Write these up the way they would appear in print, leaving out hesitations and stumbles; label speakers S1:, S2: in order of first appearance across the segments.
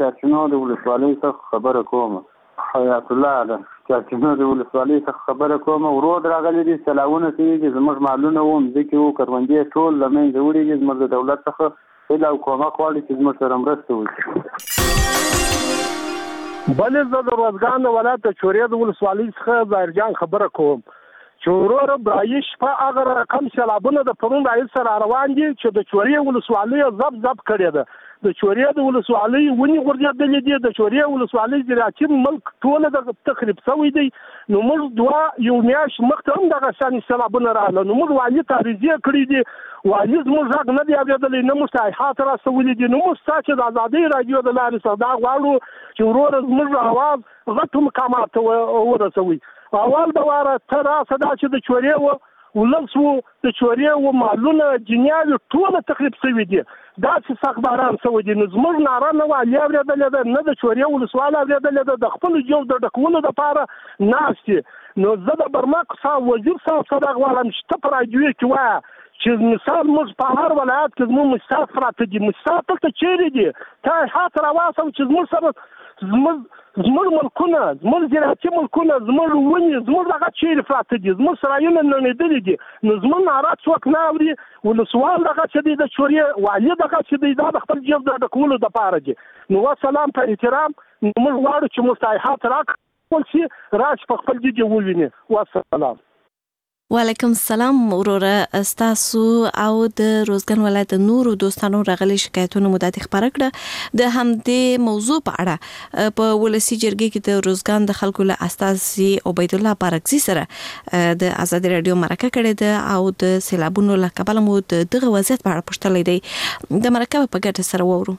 S1: چارچینو د ولسوالۍ څخه خبره کوم. حیات الله ده چارچینو د ولسوالۍ څخه خبره کوم. ورود راغلي دي سیلابونه کېږي، زموږ مالونه وو، مځکې وو، کروندې ټول له منځه وړي دي. زموږ د دولت څخه هیله او کومک غواړي چې زموږ سره مرسته وکړي.
S2: بلې زه د روزګان ولایت د چورې د ولسوالۍ څخه ظاهرجان خبره کوم چې وروره برایي شپه هغه رقم سیلابونه د پرون راهیسې سره روان دي چې د چورې ولسوالۍ ضب کړې ده. د چورې د ولسوالۍ ونې غورځېدلې دي. د چورې ولسوالۍ زراعتي ملک ټوله د تخریب شوی دی. نو موږ یو میاشت مخکې هم دغه شانې سیلابونه راغله. نو موږ والي ته عریضې کړي دي، والي زموږ غږ نه دی اورېدلی، نه موږ ته احاطه راسولي دي. نو موږ ستا چې د ازادۍ راډیو د لارې څخه دا غواړو چې وروره زموږ اواز غټو مقاماتو ته ورسوي. اول د واره ته راسه دا چې د چورې ولس وو، د چورې وو مالونه جنیاوې ټوله تخریب شوي دي. داسې سخت باران شوی دی. نو زموږ ناره نه والي اورېدلې ده، نه د چورې ولسوال اورېدلې ده. د خپلو جیب د ډکولو دپاره ناست دي. نو زه د برمک صاحب وزیر صاحب څخه دا غواړم چې ته په راډیو کې وایه چې مثال موږ په هر ولایت کې زموږ مشتاق پراته دي. مشتاق دلته چیرې دي؟ ته احاطه راواچوه چې زموږ سره زموږ ملکونه، زموږ زراعتي ملکونه، زموږ ونې، زموږ دغه چیرې پراته دي، زموږ سرایونه نړېدلي دي. نو زموږ ناره څوک نه اوري. ولسوال دغه چې دی، د چورې والي دغه چې دی، دا د خپل جیب د ډکولو دپاره دي. نو وسلام په احترام موږ غواړو چې موږ ته احاطه راکړل شي، راشي په خپل جیب وویني. وسلام.
S3: وعلیکم السلام. وروره ستاسو او د روزګان ولایت د نورو دوستانو راغلي شکایتونه مو داتې خبره کړه. د همدې موضوع په اړه په ولسي جرګې کې د روزګان د خلکو له استازي عبید الله بارکزي سره د ازادي رادیو مرکه کړې ده او د سیلابونو له کبله مو دغه وضعیت په اړه پوښتلی دی. د مرکه په ګټه سره واورو.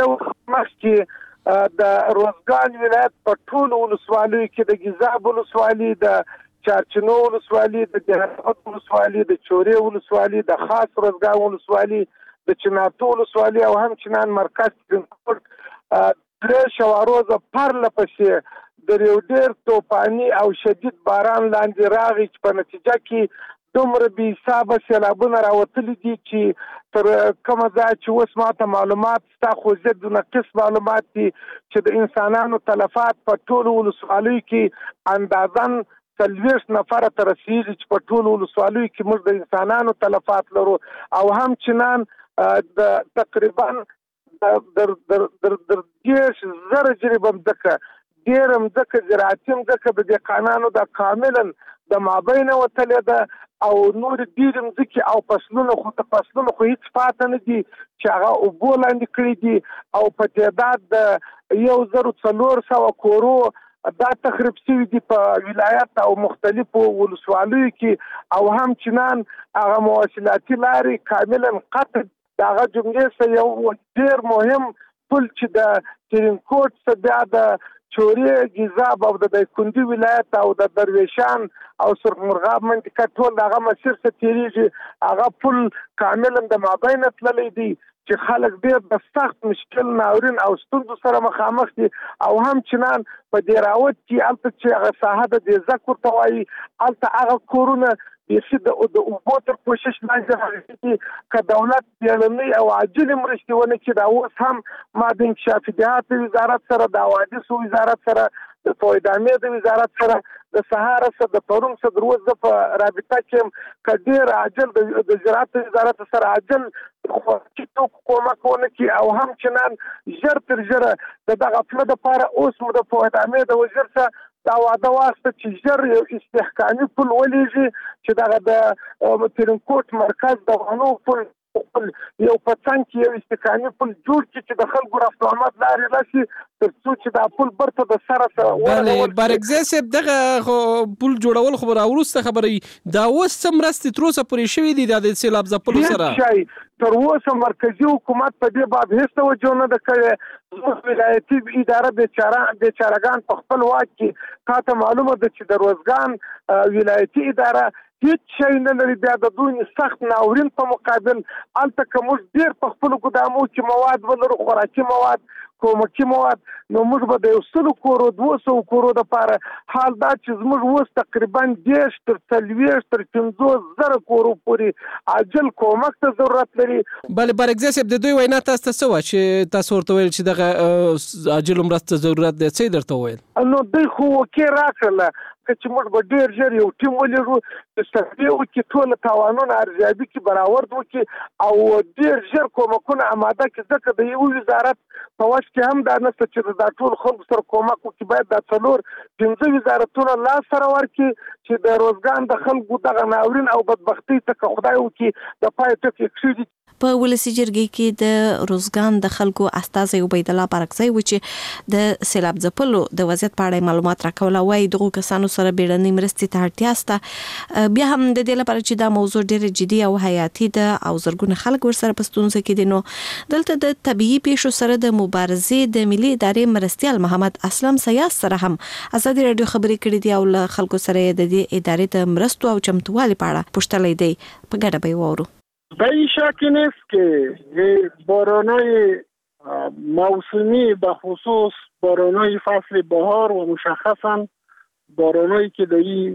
S4: مخکې د روزګان ولایت په ټولو ولسوالیو کې د ګیزاب ولسوالي، د چارچینو ولسوالي، د دهراوت ولسوالي، د چورې ولسوالي، د خاص روزګان ولسوالي، د چنارتو ولسوالي او همچنان مرکز درې شواروزه پرله پسې د یو ډېر توپاني او شدید باران لاندې راغی چې په نتیجه کې دومره بې حسابه سیلابونه راوتلي دي چې تر کومه ځایه چې اوس ماته معلومات شته، خو ضد نقص معلومات دي چې د انسانانو تلفات په ټولو ولسوالیو کې اندازاً 40 نفره ته رسېږي چې په ټولو ولسوالیو کې موږ د انسانانو تلفات لرو. او همچنان د تقریبا در 10,000 جریبه مځکه، ډېره مځکه زراعتي مځکه د دهقانانو د کاملا د مابینه وتلې ده او نور ډېرې مځکې او فصلونه خو هېڅ پاته نه دي چې هغه اوبو لاندې کړي دي او په تعداد د 1,400 کورو دا تخریب شوي دي په ولایت او مختلفو ولسوالیو کې. او همچنان هغه مواصلاتي لارې کاملا قطع. د هغه جملې سره یو ډېر مهم پل چې د ترینکوټ څخه بیا د چورې، ګیزاب او د دایکنډي ولایت او د درویشان او سرخ مرغاب منطقه ټول د هغه مسیر څخه تېرېږي، هغه پل کاملا د مابینه تللی دی چې خلک ډېر د سخت مشکل، ناورین او ستونزو سره مخامخ دي. او همچنان په دهراوت کې هلته چې هغه ساحه د دیزک ورته وایي، هلته هغه کورونه بیخي د اوبو تر کوشش لاندې راغلي دي. که دولت بیړنۍ او عاجلې مرستې ونه کړي، دا اوس هم ما د انکشاف دیهات وزارت سره، د حوادثو وزارت سره، د فویدامې د وزارت سره، د سهار سره، د پرون سره در اوس زه په رابطه کې یم. که ډېر عاجل د زراعت وزارت سره عاجل خوراکي توکو کومک ونه کړي او همچنان ژر تر ژره د دغه پله دپاره اوس مو د فویدامې د وزیر سره دا وعده واخیسته چې ژر یو استحکامي پل ولېږي چې دغه د ترینکوټ مرکز د غنو پل یو په څنګ کې یو استحکامي پل جوړ کړي چې د خلکو رفت آمد لارې راشي، تر څو چې دا پل برته د سره
S5: بله بارکزی صاحب دغه پل جوړول خو راوروسته خبره دا اوس څه مرستې تر اوسه پورې شوي دي د سیلاب ځپلو سره؟
S4: تر اوسه مرکزي حکومت په دې باب هیڅ توجه نه ده کړې. زموږ ولایتي اداره بیچارهګان په خپل واک کې، تاته معلومه ده چې د روزګان ولایتي اداره هیڅ شی نه لري. بیا د دوی سخت ناورین په مقابل هلته که موږ ډېر په خپلو ګدامو کې مواد ولرو، خوراکي مواد، کومکی مواد نو موږ به د 100 کورو 200 کورو د لپاره حال دا چې موږ اوس تقریبا 10 تر 40 تر 50 زره کورو پورې عاجل کومک ته ضرورت لري.
S5: بله برګزی صاحب د دوی وینا تاسو ته څه و چې تاسو ورته ویل چې دغه عاجل مرسته ضرورت دی څه درته ویل؟
S4: نو دوی خو کې راکړله چې موږ به ډېر ژر یو ټیم ولرو چې صفحې وکړي ټول تاوانونه ارزیابي کې برآورد وکړي او ډېر ژر کومکونه آماده کړي ځکه د یو وزارت په وخت کې هم دا نشته چې دا ټول خلکو سره کومک وکړي باید دا 4-5 وزارتونه لاس سره ورکړي چې د روزګان د خلکو دغه ناورین او بدبختۍ څخه خدای وکړي د پای ټکی کړي.
S3: په ولسی جرګې کې د روزګان د خلکو استازي عبید الله بارکزی و چې د سیلاب ځپلو د وضعیت په اړه معلومات راکول وای دغه کسانو سره بیړنۍ مرستې ته اړتیا سته. بیا هم د دې لپاره چې دا موضوع ډېر جدي او حیاتي ده او زرګونه خلک ورسره پستونځ کې دي نو دلته د طبيعي پیښو سره د مبارزې د ملي ادارې مرستيال محمد اسلم سیاس سره هم ازادي رادیو خبرې کړې دي او له خلکو سره د دې ادارې د مرستو او چمتووالي په اړه پوښتنه دی په ګډه به وورو.
S2: به این شک نیست که بارانهای موسمی به خصوص بارانهای فصل بهار و مشخصا بارانهایی که در این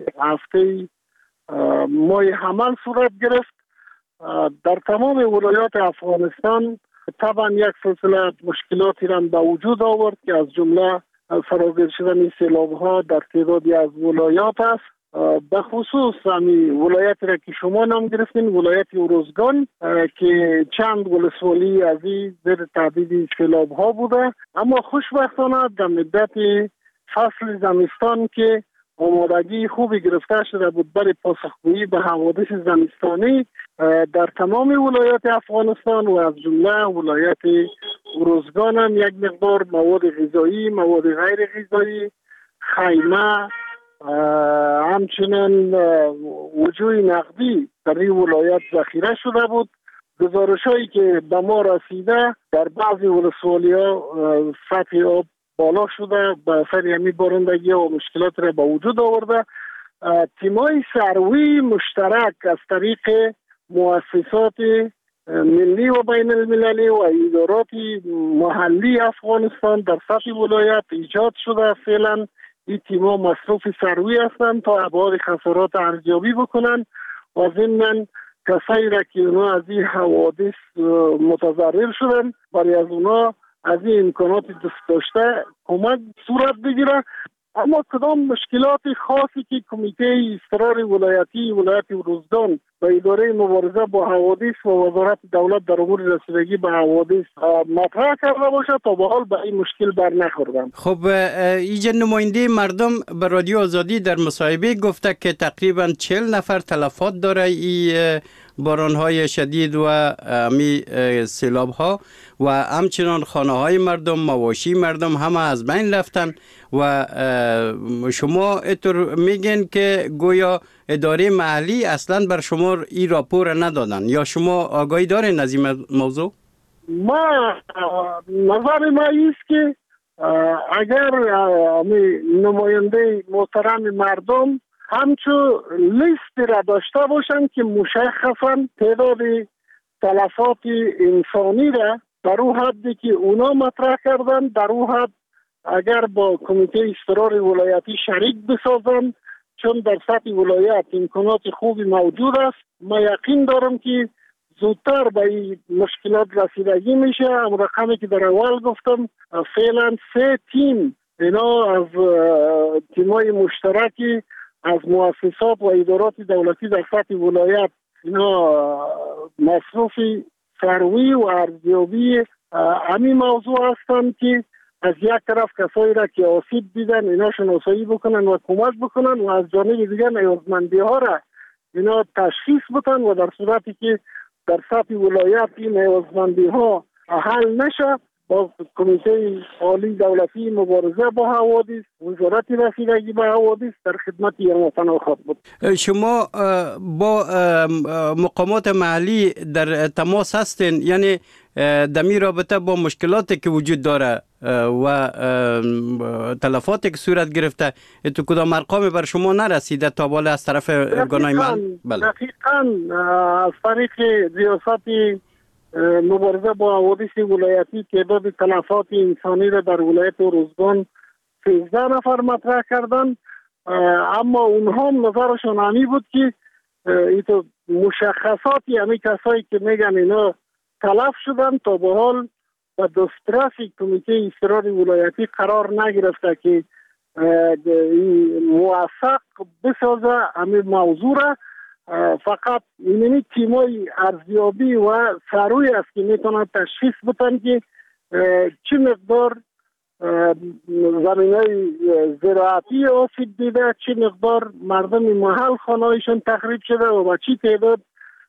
S2: هفته ماه حمل صورت گرفت در تمام ولایات افغانستان طبعا یک سلسله مشکلاتی را به وجود آورد که از جمله فراگیر شدن سیلاب‌ها در تعدادی از ولایات است. به خصوص همین ولایتی را که شما نام گرفتین ولایت روزگان که چند ولسوالی از این زیر تهدید سیلاب ها بوده اما خوشبختانه در مدت فصل زمستان که آمادگی خوبی گرفته شده بود برای پاسخگویی به حوادث زمستانی در تمام ولایات افغانستان و از جمله ولایت روزگان هم یک مقدار مواد غذایی مواد غیر غذایی خیمه همچنین وجوه نقدی در این ولایت ذخیره شده بود. گزارش‌هایی که به ما رسیده در بعضی ولسوالی‌ها سطح آب بالا شده به اثر همین بارندگی و مشکلات را به وجود آورده. تیم‌های سروی مشترک از طریق مؤسسات ملی و بین المللی و ادارات محلی افغانستان در سطح ولایت ایجاد شده. فعلا این تیم‌ها مصروف سروی هستند تا ابعاد خسارات ارزیابی بکنند و ضمناً کسایی را که اونا از این حوادث متضرر شدن برای از اونا از این امکانات داشته کمک صورت بگیره. اما کدام مشکلات خاصی که کمیته اضطرار ولایتی ولایت روزگان و اداره مبارزه با حوادث و وزارت دولت در امور رسیدگی به حوادث مطرح کرده باشه تا به حال به این مشکل بر نخوردن.
S6: خب اینجا نماینده مردم به رادیو آزادی در مصاحبه گفته که تقریبا 40 نفر تلفات داره این باران‌های شدید و سیلاب‌ها و همچنان خانه‌های مردم مواشی مردم همه از بین رفتن و شما اینطور میگن که گویا اداره محلی اصلا بر شما این راپور ندادن یا شما آگاهی دارین از این موضوع؟
S2: ما نظر ما است که اگر نماینده محترم مردم همچون لیست را داشته باشند که مشخصا تعداد تلفات انسانی را در اون حدی که اونا مطرح کردن در اون حد اگر با کمیته اضطرار ولایتی شریک بسازن چون در سطح ولایت امکانات خوبی موجود است ما یقین دارم که زودتر به این مشکلات رسیدگی میشه. هم رقمی که در اول گفتم فعلا 3 تیم اینا از تیمای مشترکی از مؤسسات و ادارات دولتی در سطح ولایت اینا مصروف سروی و ارزیابی همین موضوع هستند که از یک طرف کسایی را که آسیب دیدن اینا شناسایی بکنن و کمک بکنن و از جانب دیگر نیازمندی ها را اینا تشخیص بدن و در صورتی که در سطح ولایت این نیازمندی ها حل نشه با کمیته عالی دولتی مبارزه با حوادث وزارت رسیدگی به حوادث در خدمت هموطنان خواهد بود.
S6: شما با مقامات محلی در تماس هستین یعنی در این رابطه با مشکلاتی که وجود داره و تلفاتی که صورت گرفته تو کدام ارقام بر شما نرسیده تا بالا از طرف ارگانهای من؟
S2: دقیقاً از طریق ریاست مبارزه با حوادث ولایتی تعداد تلفات انسانی را در ولایت روزگان 13 نفر مطرح کردند، اما اونها نظرشون همی بود که این مشخصاتی همی کسایی که میگن اینا تلف شدن تا به حال و دسترس کمیته اضطراری ولایتی قرار نگرفته که موثق بسازه همین موضوع را. فقط اینمی تیمای ارزیابی و سروی است که میتونن تشخیص بدن که چه مقدار زمینای زراعتی آسیب دیده، چه مقدار مردم محل خانهایشون تخریب شده و چه تعداد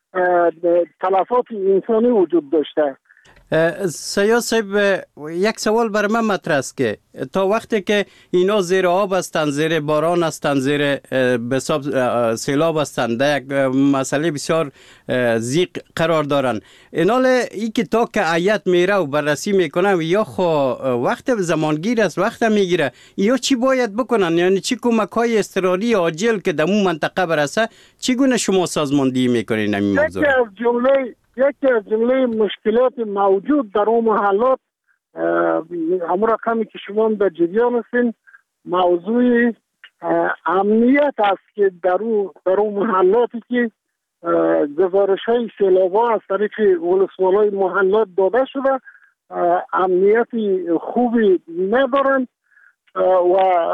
S2: تلفات انسانی وجود داشته.
S6: سیاه صاحب یک سوال بر من مطرح است که تا وقتی که اینا زیر آب هستند، زیر باران هستند، زیر بساب سیلاب هستند، در یک مسئله بسیار زیق قرار دارن، اینال ای که تا که هیئت میره و بررسی میکنه یا خو وقت زمانگیر است، وقت میگیره، یا چی باید بکنن؟ یعنی چی کمک های اضطراری عاجل که در اون منطقه برسه چگونه شما سازماندهی میکنین این موضوع؟
S2: یکی از جمله مشکلات موجود در اون محلات، همون رقمی که شما در جریان هستین، موضوع امنیت است که در اون محلاتی که گزارش های سیلاب‌ها از طریق ولسوالای محلات داده شده امنیت خوبی ندارند و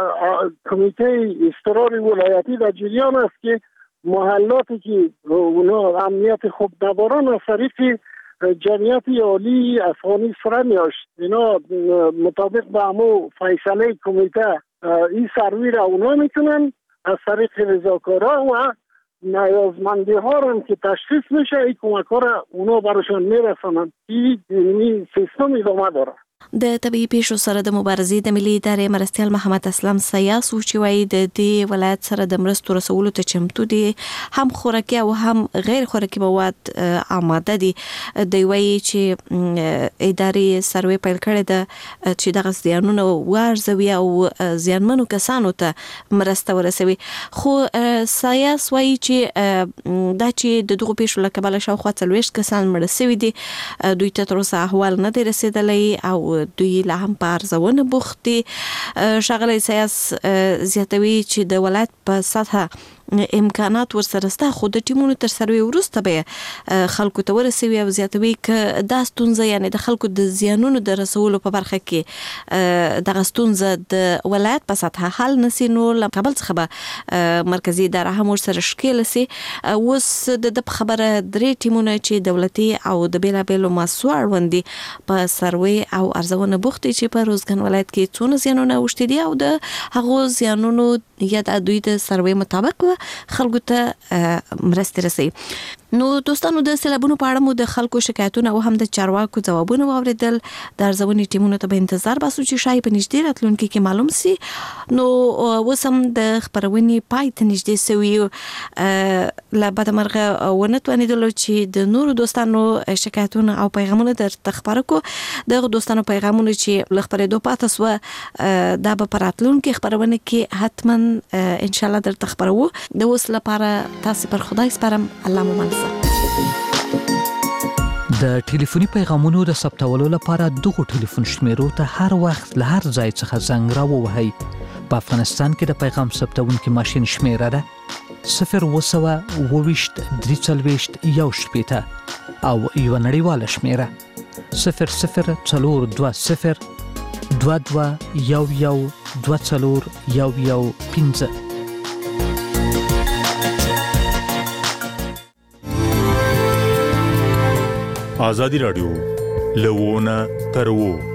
S2: کمیته اضطراری ولایتی در جریان است که محلاتی که اونا امنیت خوب ندارن از طریق جمعیت عالی افغانی فرمیاشت، اینا مطابق به همو فیصله کمیته این سروی را اونا میکنن از طریق رضاکارا و نیازمندی ها را که تشخیص میشه این کمک ها را اونا براشان میرسانن. این سیستم ادامه داره.
S3: د طبي پیښو سره د مبارزې د ملي ادارې مرستیال محمد اسلام سیاس چې وایي د دې ولایت سره د مرستو رسولو ته چمتو دي، هم خوراکي او هم غیر خوراکي مواد آماده دي. دوی وایي چې ادارې سروې پیل کړې ده چې دغه زیانونه وارزوي او زیانمنو کسانو ته مرسته ورسوي. خو سیاس وایي چې دا چې د دغو پیښو له کبله شاوخوا 40 کسان مړه سوي دي، دوی ته تر اوسه احوال نه دی رسېدلی او دوی لا هم په ارزونه بوخت دي. ښاغلی سیاس زیاتوي چې د ولایت په سطحه امکانات ورسره سته، خو د ټیمونو تر سروې وروسته به خلکو ته ورسوي او زیاتوي که دا ستونزه یعنی د خلکو د زیانونو د رسولو په برخه کې دغه ستونزه د ولایت په سطحه حل نسی نو له کابل څخه به مرکزي اداره هم ورسره ښکېله سي. اوس د خبره درې ټیمونه چې دولتي او د بېلابېلو مؤسسو اړوند دي په سروې او ارزونه بوخت دي چې په روزګان ولایت کې څونه زیانونه اوښتي دي او د هغو زیانونو یا د دوی د سروې مطابق خلکو ته مرستې رسوي. نو دوستانو د سیلابونو په اړه مو د خلکو شکایتونه او هم د چارواکو ځوابونه واوریدل. د ارزونې ټیمونو ته به انتظار باسو چې شاید په نږدې راتلونکي کې معلوم سي. نو اوس هم د خپرونې پای ته نږدې سوي له بدمرغه ونه توانېدلو چې د نورو دوستانو شکایتونه او پیغامونه درته خپاره کړو. دغه دوستانو پیغامونه چې له خپرېدو پاته سوه دا به په راتلونکي خپرونه کې حتما انشاءالله درته خپروو. د اوس لپاره تاسې پر خدای سپارم. الله مو منصر.
S7: د ټلیفوني پیغامونو د ثبتولو لپاره دغه ټلیفون شمیرو ته هر وخت له هر ځای څخه زنګ راووهئ. په افغانستان کې د پیغام ثبتونکي ماشین شمیره ده 020 23 1 او یو نړیواله شمیره 0042 22 11 24 15.
S8: آزادی رادیو لوونه ترو